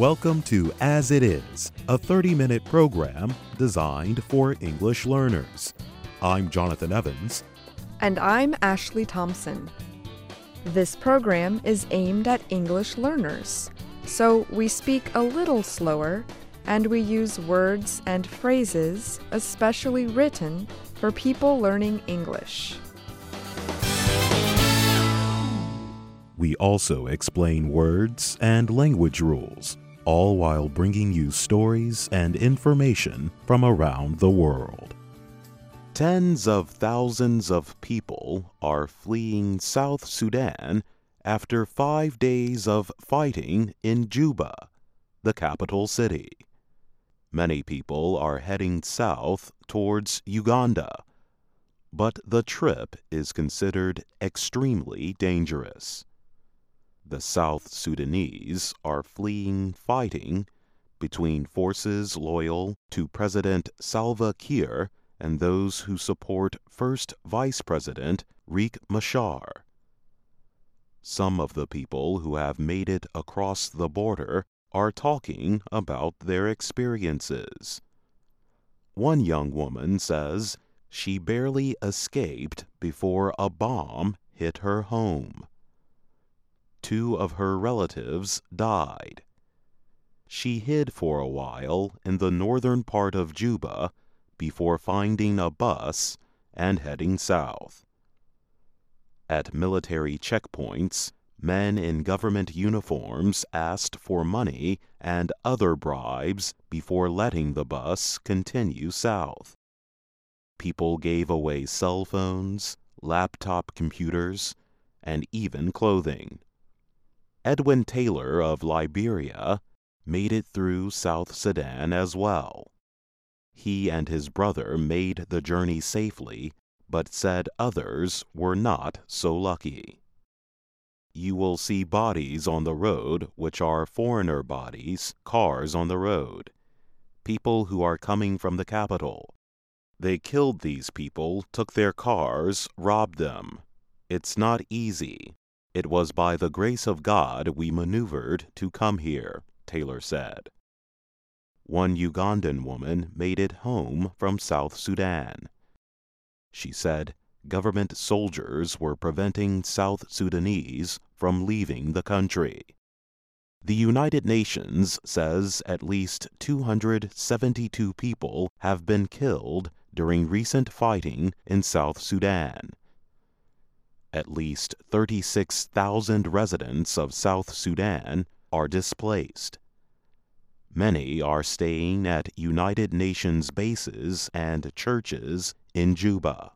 Welcome to As It Is, a 30-minute program designed for English learners. I'm Jonathan Evans. And I'm Ashley Thompson. This program is aimed at English learners, so we speak a little slower and we use words and phrases especially written for people learning English. We also explain words and language rules, all while bringing you stories and information from around the world. Tens of thousands of people are fleeing South Sudan after 5 days of fighting in Juba, the capital city. Many people are heading south towards Uganda, but the trip is considered extremely dangerous. The South Sudanese are fleeing fighting between forces loyal to President Salva Kiir and those who support First Vice President Riek Machar. Some of the people who have made it across the border are talking about their experiences. One young woman says she barely escaped before a bomb hit her home. 2 of her relatives died. She hid for a while in the northern part of Juba before finding a bus and heading south. At military checkpoints, men in government uniforms asked for money and other bribes before letting the bus continue south. People gave away cell phones, laptop computers, and even clothing. Edwin Taylor of Liberia made it through South Sudan as well. He and his brother made the journey safely, but said others were not so lucky. You will see bodies on the road which are foreigner bodies, cars on the road, people who are coming from the capital. They killed these people, took their cars, robbed them. It's not easy. It was by the grace of God we maneuvered to come here, Taylor said. One Ugandan woman made it home from South Sudan. She said government soldiers were preventing South Sudanese from leaving the country. The United Nations says at least 272 people have been killed during recent fighting in South Sudan. At least 36,000 residents of South Sudan are displaced. Many are staying at United Nations bases and churches in Juba.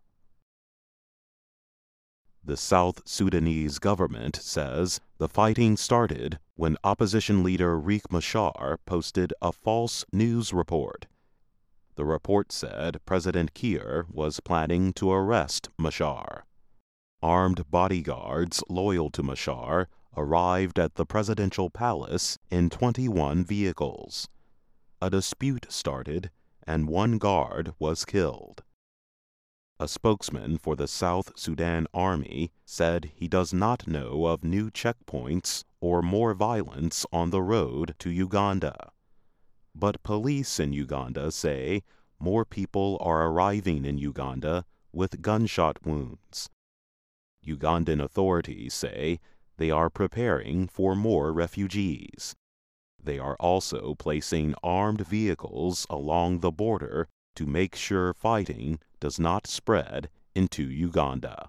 The South Sudanese government says the fighting started when opposition leader Riek Machar posted a false news report. The report said President Kiir was planning to arrest Machar. Armed bodyguards loyal to Machar arrived at the presidential palace in 21 vehicles. A dispute started, and one guard was killed. A spokesman for the South Sudan Army said he does not know of new checkpoints or more violence on the road to Uganda. But police in Uganda say more people are arriving in Uganda with gunshot wounds. Ugandan authorities say they are preparing for more refugees. They are also placing armed vehicles along the border to make sure fighting does not spread into Uganda.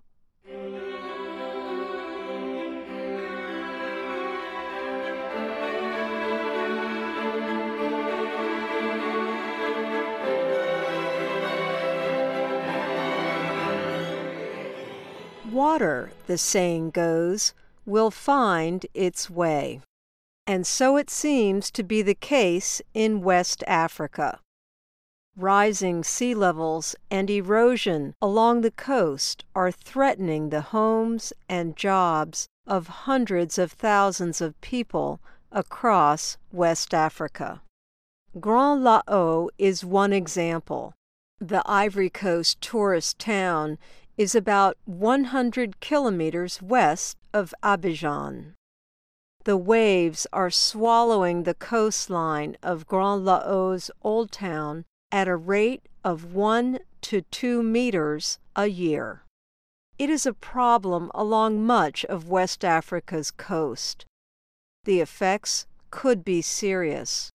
Water, the saying goes, will find its way. And so it seems to be the case in West Africa. Rising sea levels and erosion along the coast are threatening the homes and jobs of hundreds of thousands of people across West Africa. Grand Lao is one example. The Ivory Coast tourist town is about 100 kilometers west of Abidjan. The waves are swallowing the coastline of Grand Laos Old Town at a rate of 1 to 2 meters a year. It is a problem along much of West Africa's coast. The effects could be serious.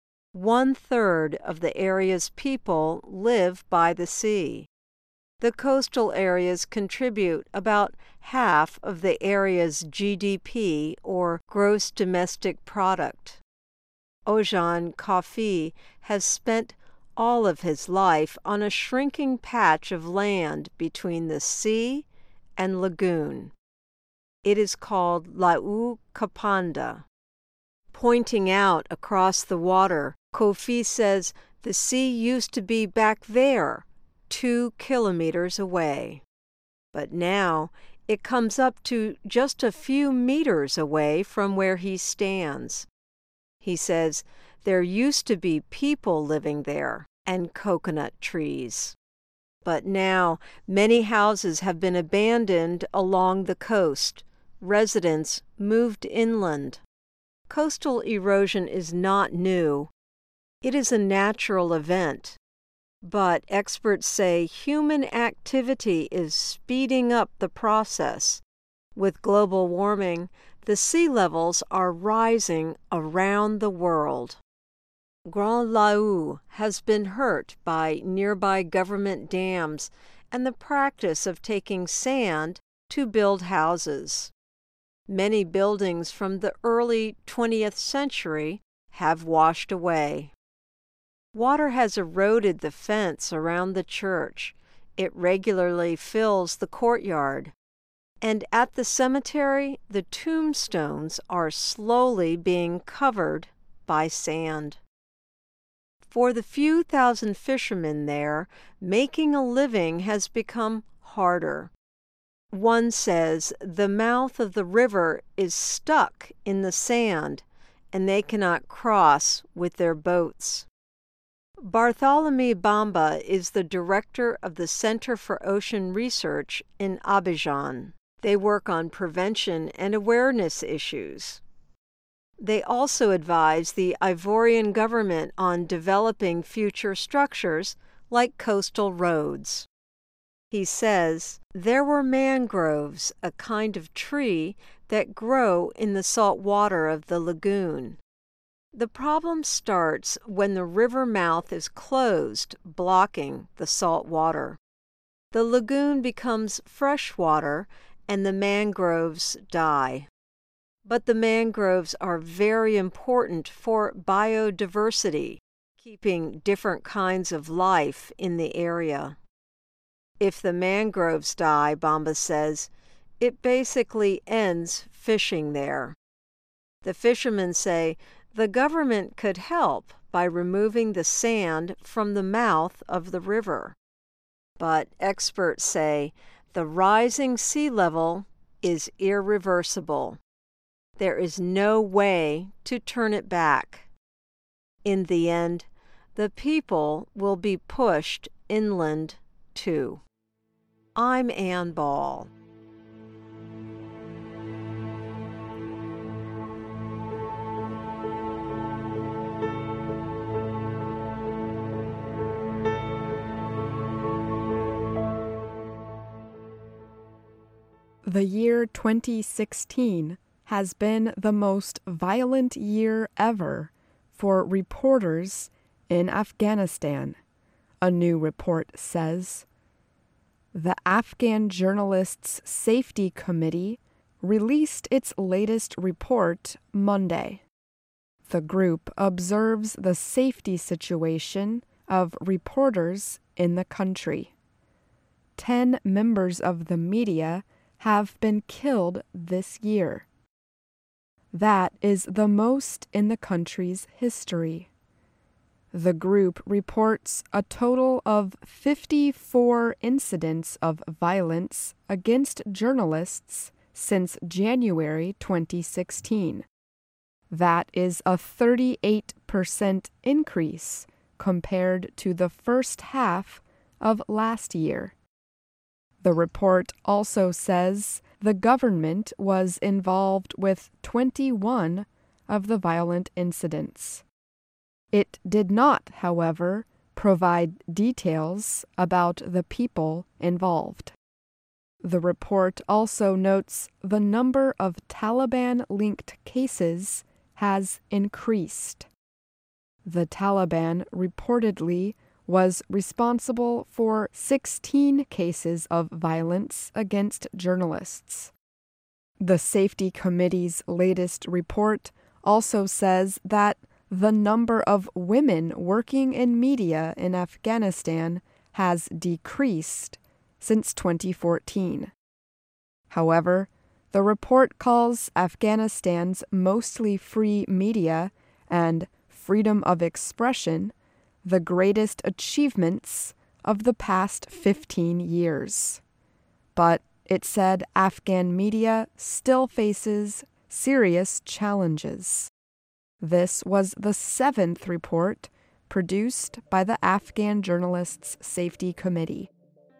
1/3 of the area's people live by the sea. The coastal areas contribute about half of the area's GDP, or gross domestic product. Ojan Kofi has spent all of his life on a shrinking patch of land between the sea and lagoon. It is called Lau Kapanda. Pointing out across the water, Kofi says the sea used to be back there, 2 kilometers away. But now it comes up to just a few meters away from where he stands. He says there used to be people living there and coconut trees. But now many houses have been abandoned along the coast. Residents moved inland. Coastal erosion is not new. It is a natural event. But experts say human activity is speeding up the process. With global warming, the sea levels are rising around the world. Grand Laos has been hurt by nearby government dams and the practice of taking sand to build houses. Many buildings from the early 20th century have washed away. Water has eroded the fence around the church. It regularly fills the courtyard. And at the cemetery, the tombstones are slowly being covered by sand. For the few thousand fishermen there, making a living has become harder. One says the mouth of the river is stuck in the sand, and they cannot cross with their boats. Bartholomew Bamba is the director of the Center for Ocean Research in Abidjan. They work on prevention and awareness issues. They also advise the Ivorian government on developing future structures like coastal roads. He says, there were mangroves, a kind of tree that grow in the salt water of the lagoon. The problem starts when the river mouth is closed, blocking the salt water. The lagoon becomes fresh water and the mangroves die. But the mangroves are very important for biodiversity, keeping different kinds of life in the area. If the mangroves die, Bamba says, it basically ends fishing there. The fishermen say the government could help by removing the sand from the mouth of the river. But experts say the rising sea level is irreversible. There is no way to turn it back. In the end, the people will be pushed inland too. I'm Ann Ball. The year 2016 has been the most violent year ever for reporters in Afghanistan, a new report says. The Afghan Journalists' Safety Committee released its latest report Monday. The group observes the safety situation of reporters in the country. 10 members of the media have been killed this year. That is the most in the country's history. The group reports a total of 54 incidents of violence against journalists since January 2016. That is a 38% increase compared to the first half of last year. The report also says the government was involved with 21 of the violent incidents. It did not, however, provide details about the people involved. The report also notes the number of Taliban-linked cases has increased. The Taliban reportedly was responsible for 16 cases of violence against journalists. The Safety Committee's latest report also says that the number of women working in media in Afghanistan has decreased since 2014. However, the report calls Afghanistan's mostly free media and freedom of expression the greatest achievements of the past 15 years. But it said Afghan media still faces serious challenges. This was the 7th report produced by the Afghan Journalists' Safety Committee.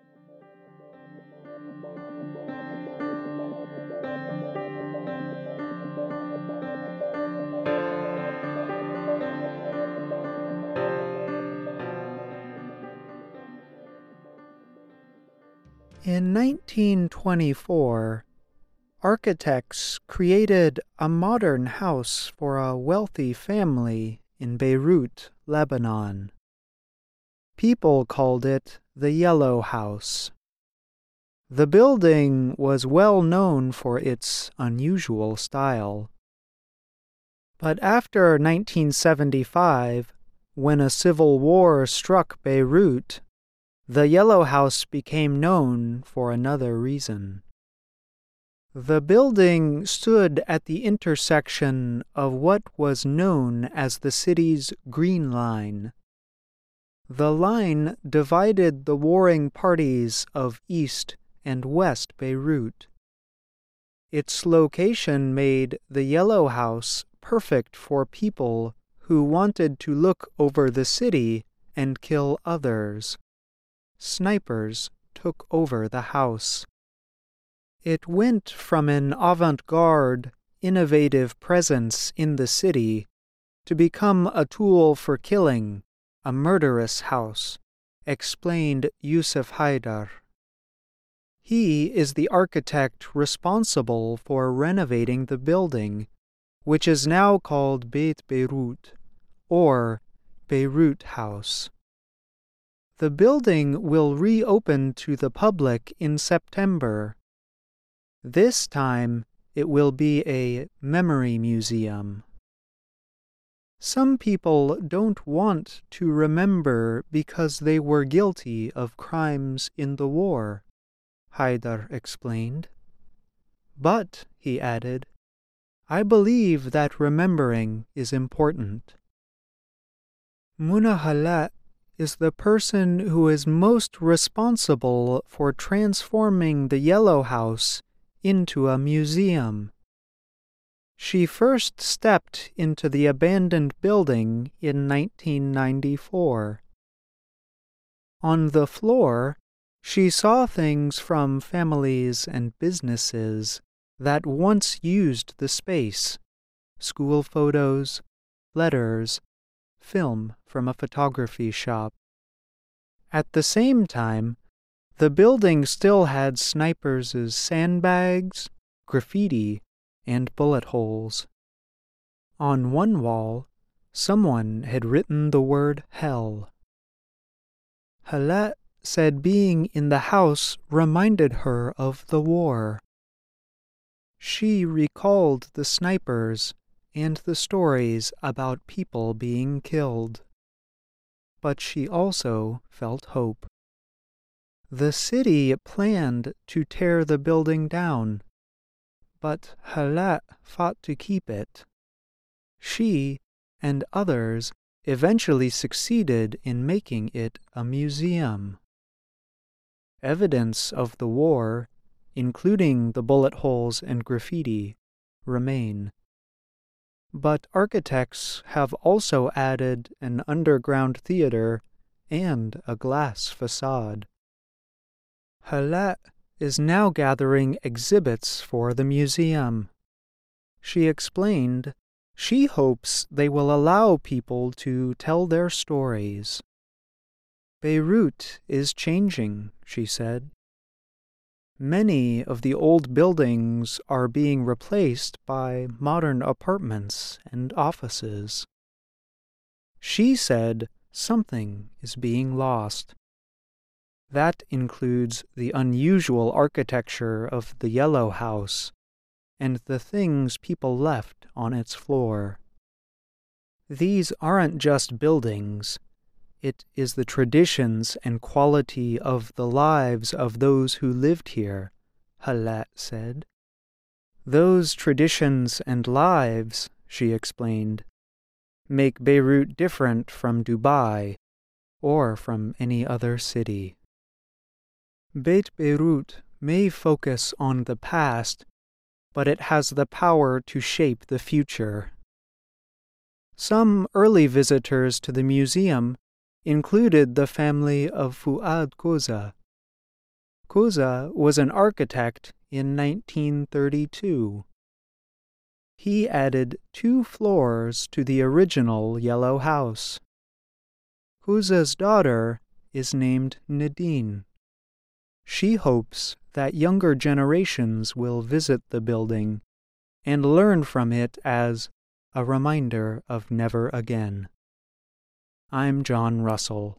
In 1924, architects created a modern house for a wealthy family in Beirut, Lebanon. People called it the Yellow House. The building was well known for its unusual style. But after 1975, when a civil war struck Beirut, the Yellow House became known for another reason. The building stood at the intersection of what was known as the city's Green Line. The line divided the warring parties of East and West Beirut. Its location made the Yellow House perfect for people who wanted to look over the city and kill others. Snipers took over the house. It went from an avant-garde, innovative presence in the city to become a tool for killing, a murderous house, explained Yusuf Haidar. He is the architect responsible for renovating the building, which is now called Beit Beirut, or Beirut House. The building will reopen to the public in September. This time, it will be a memory museum. Some people don't want to remember because they were guilty of crimes in the war, Haidar explained. But, he added, I believe that remembering is important. Muna Halat is the person who is most responsible for transforming the Yellow House into a museum. She first stepped into the abandoned building in 1994. On the floor, she saw things from families and businesses that once used the space: school photos, letters, film from a photography shop. At the same time, the building still had snipers' sandbags, graffiti, and bullet holes. On one wall, someone had written the word hell. Halat said being in the house reminded her of the war. She recalled the snipers and the stories about people being killed. But she also felt hope. The city planned to tear the building down, but Halat fought to keep it. She and others eventually succeeded in making it a museum. Evidence of the war, including the bullet holes and graffiti, remain. But architects have also added an underground theater and a glass facade. Halat is now gathering exhibits for the museum. She explained she hopes they will allow people to tell their stories. Beirut is changing, she said. Many of the old buildings are being replaced by modern apartments and offices. She said something is being lost. That includes the unusual architecture of the Yellow House and the things people left on its floor. These aren't just buildings. It is the traditions and quality of the lives of those who lived here, Halat said. Those traditions and lives, she explained, make Beirut different from Dubai or from any other city. Beit Beirut may focus on the past, but it has the power to shape the future. Some early visitors to the museum included the family of Fuad Koza. Koza was an architect in 1932. He added 2 floors to the original Yellow House. Koza's daughter is named Nadine. She hopes that younger generations will visit the building and learn from it as a reminder of never again. I'm John Russell.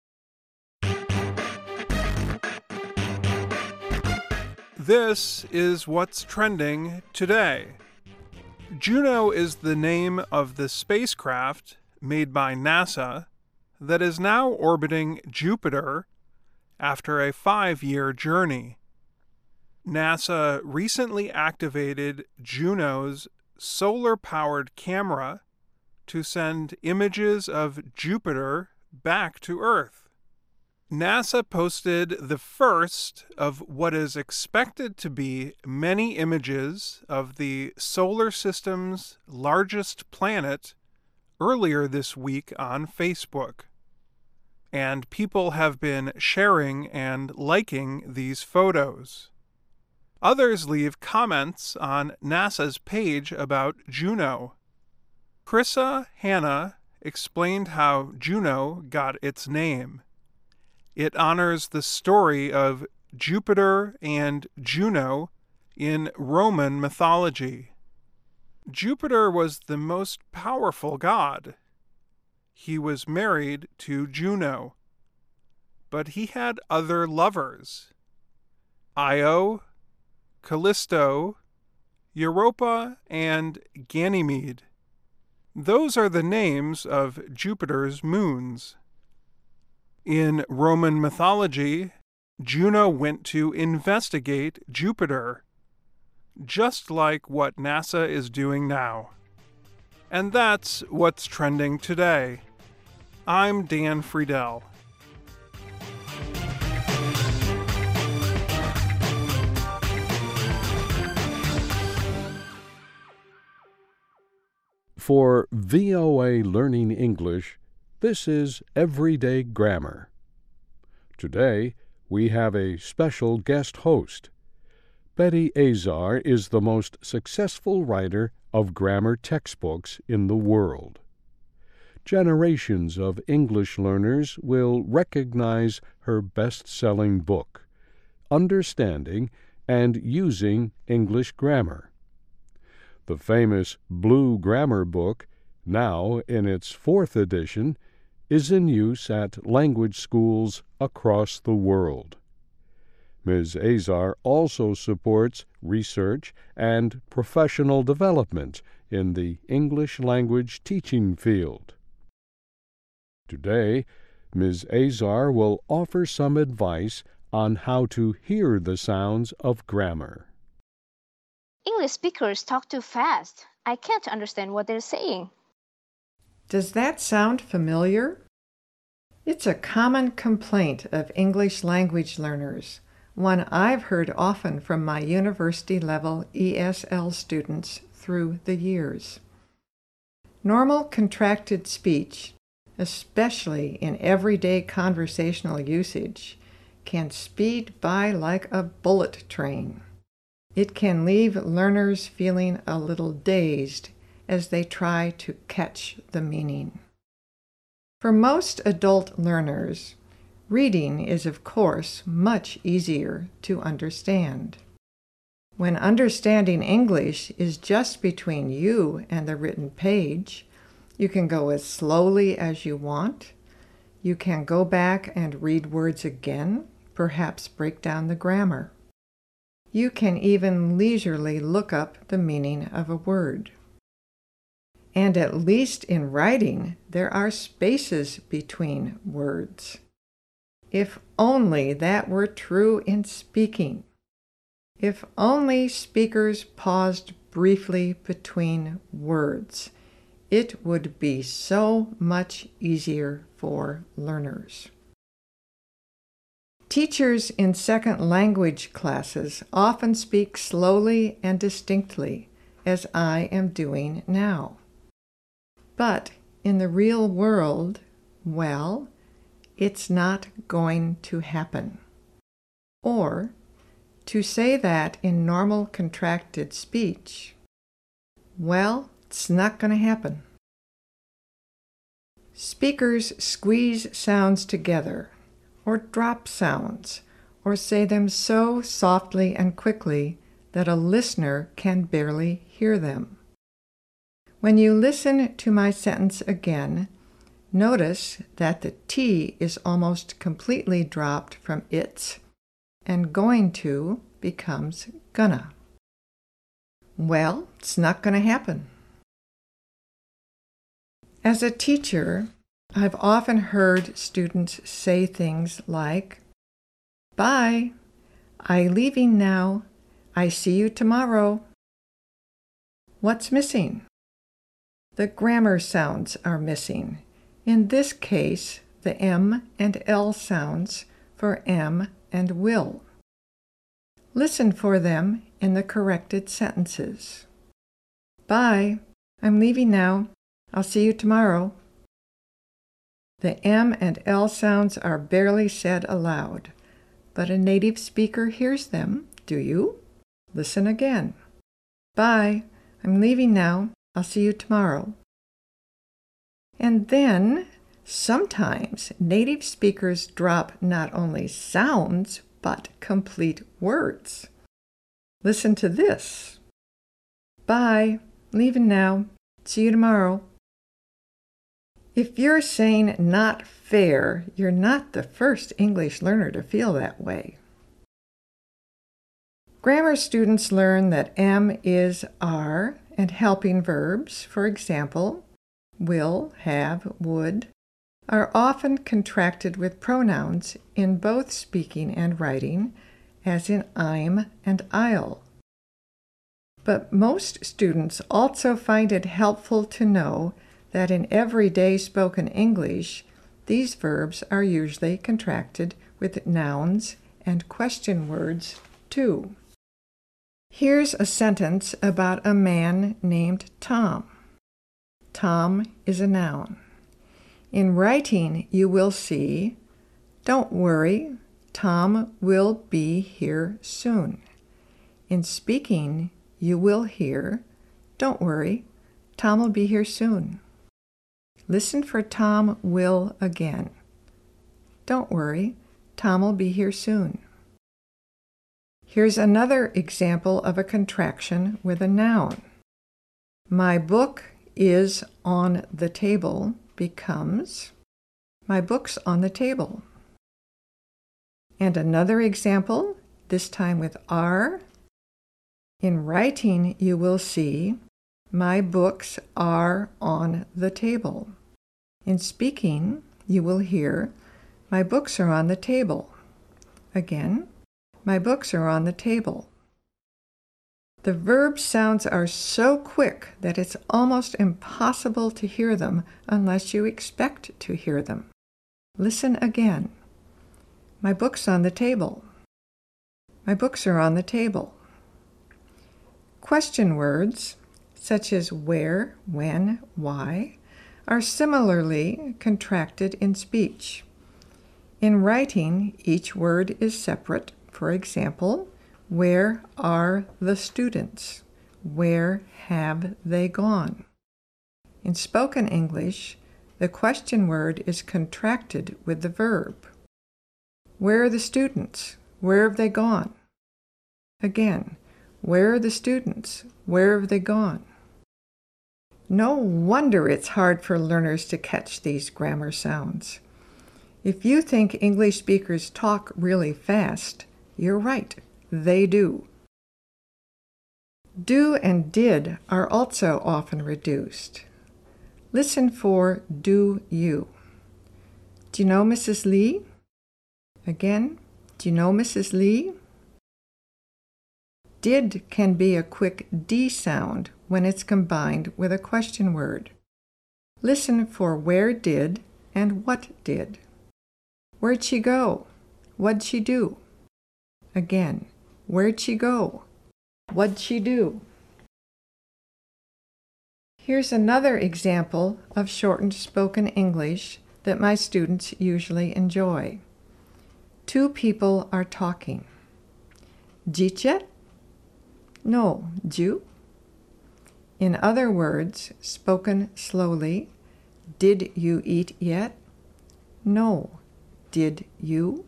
This is what's trending today. Juno is the name of the spacecraft made by NASA that is now orbiting Jupiter after a 5-year journey. NASA recently activated Juno's solar-powered camera to send images of Jupiter back to Earth. NASA posted the first of what is expected to be many images of the solar system's largest planet earlier this week on Facebook. And people have been sharing and liking these photos. Others leave comments on NASA's page about Juno. Krissa Hanna explained how Juno got its name. It honors the story of Jupiter and Juno in Roman mythology. Jupiter was the most powerful god. He was married to Juno, but he had other lovers: Io, Callisto, Europa, and Ganymede. Those are the names of Jupiter's moons. In Roman mythology, Juno went to investigate Jupiter, just like what NASA is doing now. And that's what's trending today. I'm Dan Friedel. For VOA Learning English, this is Everyday Grammar. Today, we have a special guest host. Betty Azar is the most successful writer of grammar textbooks in the world. Generations of English learners will recognize her best-selling book, Understanding and Using English Grammar. The famous Blue Grammar Book, now in its 4th edition, is in use at language schools across the world. Ms. Azar also supports research and professional development in the English language teaching field. Today, Ms. Azar will offer some advice on how to hear the sounds of grammar. English speakers talk too fast. I can't understand what they're saying. Does that sound familiar? It's a common complaint of English language learners, one I've heard often from my university-level ESL students through the years. Normal contracted speech, especially in everyday conversational usage, can speed by like a bullet train. It can leave learners feeling a little dazed as they try to catch the meaning. For most adult learners, reading is, of course, much easier to understand. When understanding English is just between you and the written page, you can go as slowly as you want. You can go back and read words again, perhaps break down the grammar. You can even leisurely look up the meaning of a word. And at least in writing, there are spaces between words. If only that were true in speaking. If only speakers paused briefly between words, it would be so much easier for learners. Teachers in second language classes often speak slowly and distinctly, as I am doing now. But in the real world, well, it's not going to happen. Or, to say that in normal contracted speech, well, it's not going to happen. Speakers squeeze sounds together, or drop sounds, or say them so softly and quickly that a listener can barely hear them. When you listen to my sentence again, notice that the T is almost completely dropped from it's, and going to becomes gonna. Well, it's not going to happen. As a teacher, I've often heard students say things like, "Bye, I leaving now. I see you tomorrow." What's missing? The grammar sounds are missing. In this case, the M and L sounds for am and will. Listen for them in the corrected sentences. Bye, I'm leaving now. I'll see you tomorrow. The M and L sounds are barely said aloud, but a native speaker hears them, do you? Listen again. Bye, I'm leaving now. I'll see you tomorrow. And then, sometimes native speakers drop not only sounds, but complete words. Listen to this. Bye, leaving now. See you tomorrow. If you're saying not fair, you're not the first English learner to feel that way. Grammar students learn that am, is, are, and helping verbs, for example, will, have, would, are often contracted with pronouns in both speaking and writing, as in I'm and I'll. But most students also find it helpful to know that in everyday spoken English, these verbs are usually contracted with nouns and question words too. Here's a sentence about a man named Tom. Tom is a noun. In writing, you will see, "Don't worry, Tom will be here soon." In speaking, you will hear, "Don't worry, Tom will be here soon." Listen for Tom will again. "Don't worry, Tom will be here soon." Here's another example of a contraction with a noun. My book is on the table becomes, my book's on the table. And another example, this time with are. In writing, you will see, my books are on the table. In speaking, you will hear, my books are on the table. Again, my books are on the table. The verb sounds are so quick that it's almost impossible to hear them unless you expect to hear them. Listen again. My book's on the table. My books are on the table. Question words, such as where, when, why, are similarly contracted in speech. In writing, each word is separate. For example, where are the students? Where have they gone? In spoken English, the question word is contracted with the verb. Where are the students? Where have they gone? Again, where are the students? Where have they gone? No wonder it's hard for learners to catch these grammar sounds. If you think English speakers talk really fast, you're right, they do. Do and did are also often reduced. Listen for do you. Do you know Mrs. Lee? Again, do you know Mrs. Lee? Did can be a quick D sound when it's combined with a question word. Listen for where did and what did. Where'd she go? What'd she do? Again, where'd she go? What'd she do? Here's another example of shortened spoken English that my students usually enjoy. Two people are talking. Dziecię? No, dziu? In other words, spoken slowly, did you eat yet? No, did you?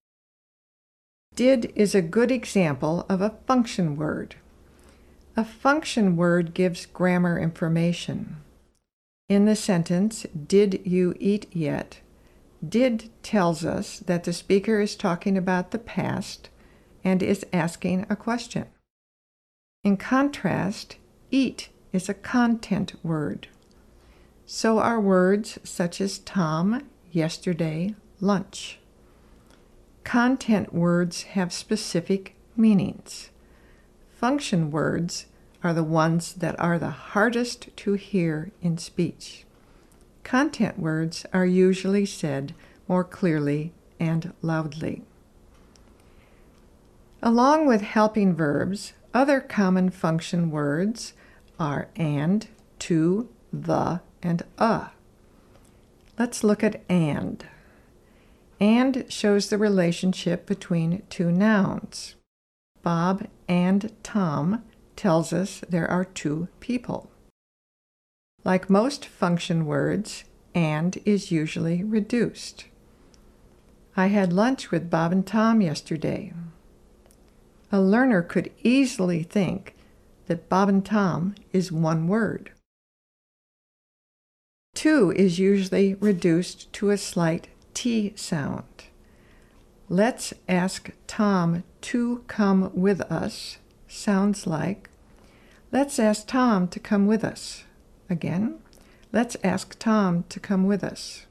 Did is a good example of a function word. A function word gives grammar information. In the sentence, did you eat yet? Did tells us that the speaker is talking about the past and is asking a question. In contrast, eat is a content word. So are words such as Tom, yesterday, lunch. Content words have specific meanings. Function words are the ones that are the hardest to hear in speech. Content words are usually said more clearly and loudly. Along with helping verbs, other common function words are and, to, the, and a. Let's look at and. And shows the relationship between two nouns. Bob and Tom tells us there are two people. Like most function words, and is usually reduced. I had lunch with Bob and Tom yesterday. A learner could easily think that Bob and Tom is one word. To is usually reduced to a slight T sound. Let's ask Tom to come with us sounds like, let's ask Tom to come with us. Again, let's ask Tom to come with us.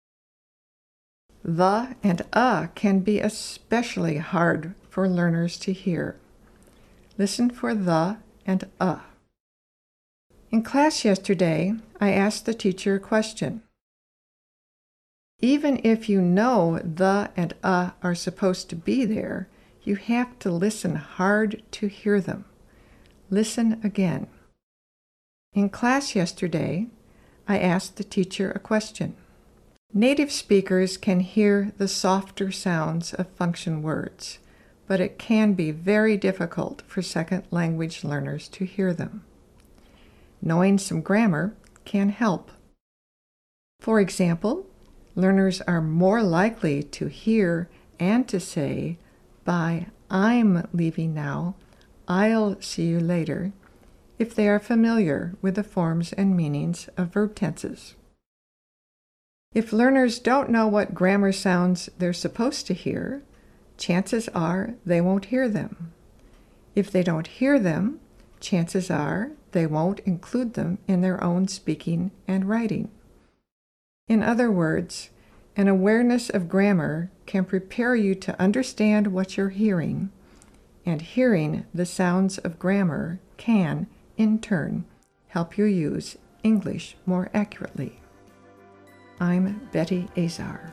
The and a can be especially hard for learners to hear. Listen for the and a. In class yesterday, I asked the teacher a question. Even if you know the and a are supposed to be there, you have to listen hard to hear them. Listen again. In class yesterday, I asked the teacher a question. Native speakers can hear the softer sounds of function words, but it can be very difficult for second language learners to hear them. Knowing some grammar can help. For example, learners are more likely to hear and to say, by I'm leaving now, I'll see you later, if they are familiar with the forms and meanings of verb tenses. If learners don't know what grammar sounds they're supposed to hear, chances are they won't hear them. If they don't hear them, chances are they won't include them in their own speaking and writing. In other words, an awareness of grammar can prepare you to understand what you're hearing, and hearing the sounds of grammar can, in turn, help you use English more accurately. I'm Betty Azar.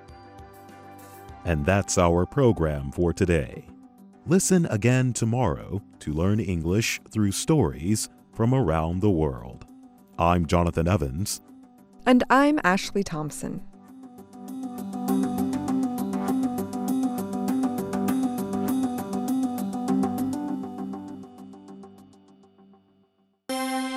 And that's our program for today. Listen again tomorrow to learn English through stories from around the world. I'm Jonathan Evans. And I'm Ashley Thompson.